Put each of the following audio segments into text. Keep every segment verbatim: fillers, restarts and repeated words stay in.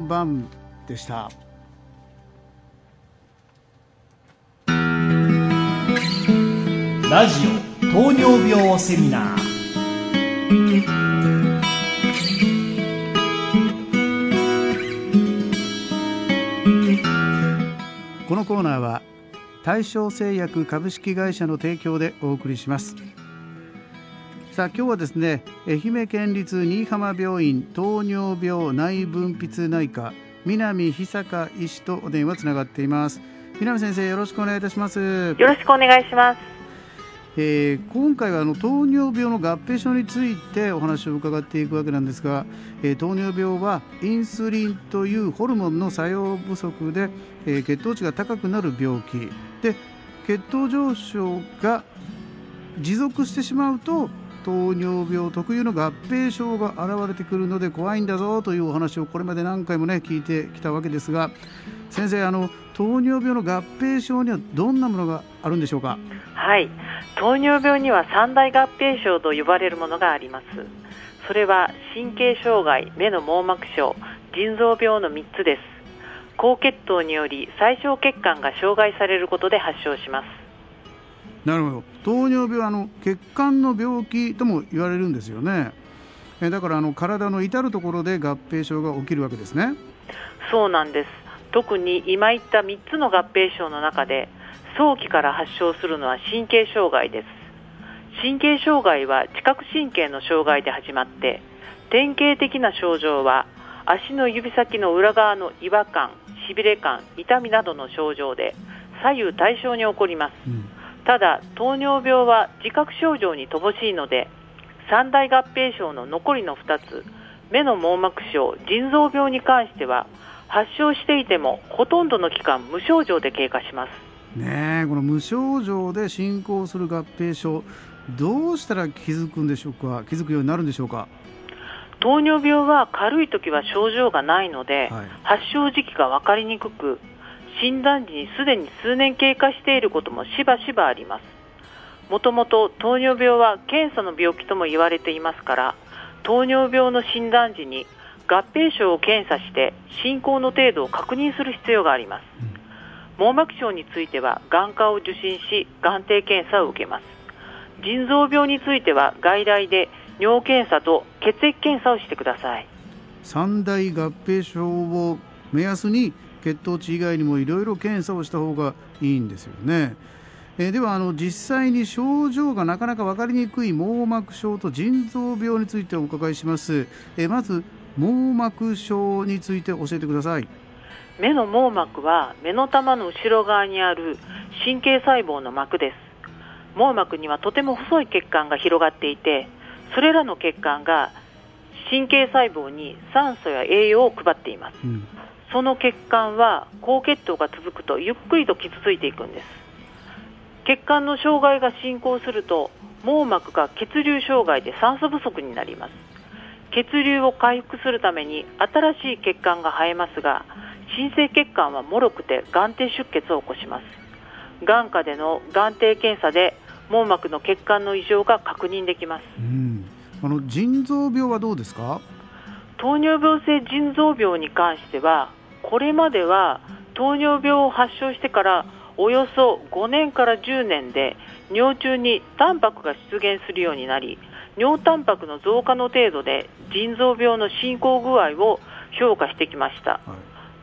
番でした。 ラジオ糖尿病セミナー。 このコーナーは大正製薬株式会社の提供でお送りします。さあ今日はですね、愛媛県立新居浜病院糖尿病内分泌内科南久坂医師とお電話つながっています。南先生、よろしくお願いいたします。 よろしくお願いします。 えー、今回はあの糖尿病の合併症についてお話を伺っていくわけなんですが、えー、糖尿病はインスリンというホルモンの作用不足で、えー、血糖値が高くなる病気で、血糖上昇が持続してしまうと糖尿病特有の合併症が現れてくるので怖いんだぞというお話をこれまで何回もね聞いてきたわけですが、先生、あの糖尿病の合併症にはどんなものがあるんでしょうか。 はい、糖尿病には三大合併症と呼ばれるものがあります。それは神経障害、目の網膜症、腎臓病のみっつです。高血糖により最小血管が障害されることで発症します。 なるほど。糖尿病はあの血管の病気とも言われるんですよね。えだからあの体の至るところで合併症が起きるわけですね。 そうなんです。特に今言ったみっつの合併症の中で早期から発症するのは神経障害です。神経障害は知覚神経の障害で始まって、典型的な症状は足の指先の裏側の違和感、しびれ感、痛みなどの症状で左右対称に起こります、うん、ただ糖尿病は自覚症状に乏しいので、三大合併症の残りのふたつ、目の網膜症、腎臓病に関しては発症していてもほとんどの期間無症状で経過しますね。えこの無症状で進行する合併症、どうしたら気づくんでしょうか。気づくようになるんでしょうか。 糖尿病は軽い時は症状がないので、はい、発症時期が分かりにくく、診断時にすでに数年経過していることもしばしばあります。もともと糖尿病は検査の病気とも言われていますから、糖尿病の診断時に合併症を検査して進行の程度を確認する必要があります、うん、網膜症については眼科を受診し眼底検査を受けます。腎臓病については外来で尿検査と血液検査をしてください。 三大合併症を目安に血糖値以外にもいろいろ検査をした方がいいんですよね。えー、ではあの実際に症状がなかなか分かりにくい網膜症と腎臓病についてお伺いします。えー、まず網膜症について教えてください。 目の網膜は目の玉の後ろ側にある神経細胞の膜です。網膜にはとても細い血管が広がっていて、それらの血管が神経細胞に酸素や栄養を配っています、うん、その血管は高血糖が続くとゆっくりと傷ついていくんです。血管の障害が進行すると網膜が血流障害で酸素不足になります。血流を回復するために新しい血管が生えますが、新生血管は脆くて眼底出血を起こします。眼科での眼底検査で網膜の血管の異常が確認できます、 うん、あの腎臓病はどうですか。 糖尿病性腎臓病に関しては、これまでは糖尿病を発症してからおよそごねんからじゅうねんで尿中にタンパクが出現するようになり、尿タンパクの増加の程度で腎臓病の進行具合を評価してきました、はい、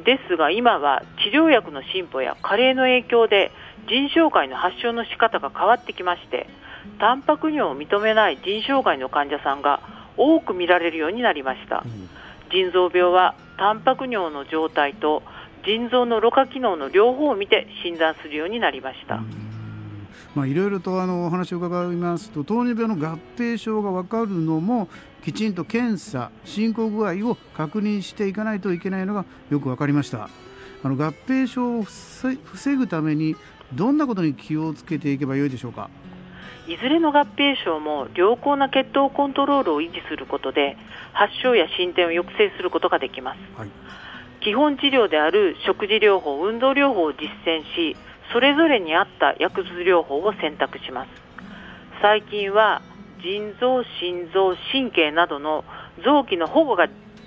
ですが今は治療薬の進歩や加齢の影響で腎障害の発症の仕方が変わってきまして、タンパク尿を認めない腎障害の患者さんが多く見られるようになりました、うん、腎臓病はタンパク尿の状態と腎臓のろ過機能の両方を見て診断するようになりました。うん、 まあ、いろいろとあのお話を伺いますと、糖尿病の合併症が分かるのもきちんと検査、進行具合を確認していかないといけないのがよく分かりました。あの合併症を防ぐためにどんなことに気をつけていけばよいでしょうか。 いずれの合併症も良好な血糖コントロールを維持することで発症や進展を抑制することができます、はい、基本治療である食事療法、運動療法を実践し、それぞれに合った薬物療法を選択します。最近は腎臓、心臓、神経などの臓器の保護が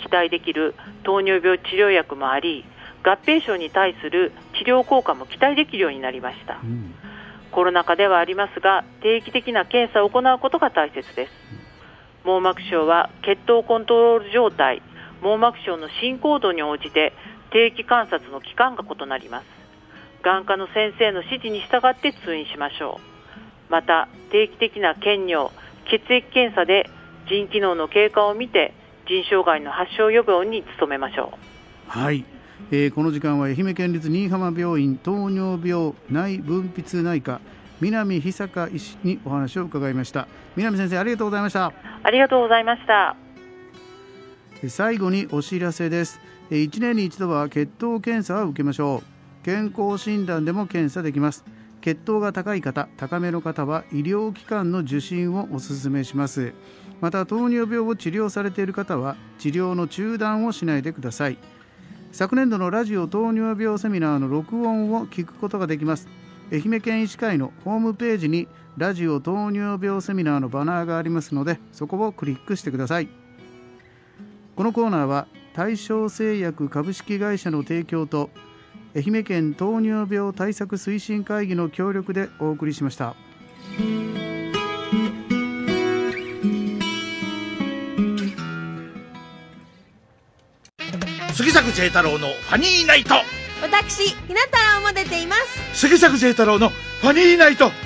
期待できる糖尿病治療薬もあり、合併症に対する治療効果も期待できるようになりました、うん、コロナ禍ではありますが定期的な検査を行うことが大切です。網膜症は血糖コントロール状態、網膜症の進行度に応じて定期観察の期間が異なります。眼科の先生の指示に従って通院しましょう。また定期的な検尿、血液検査で腎機能の経過を見て腎障害の発症予防に努めましょう。 はい、えー、この時間は愛媛県立新居浜病院糖尿病内分泌内科南久香医師にお話を伺いました。南先生、ありがとうございました。 ありがとうございました。 最後にお知らせです。いちねんに一度は血糖検査を受けましょう。健康診断でも検査できます。血糖が高い方、高めの方は医療機関の受診をお勧めします。また糖尿病を治療されている方は治療の中断をしないでください。昨年度のラジオ糖尿病セミナーの録音を聞くことができます。愛媛県医師会のホームページにラジオ糖尿病セミナーのバナーがありますので、そこをクリックしてください。このコーナーは大正製薬株式会社の提供と愛媛県糖尿病対策推進会議の協力でお送りしました。 杉作 J 太郎のファニーナイト。 私ひなたらをも出ています。 杉作 J 太郎のファニーナイト。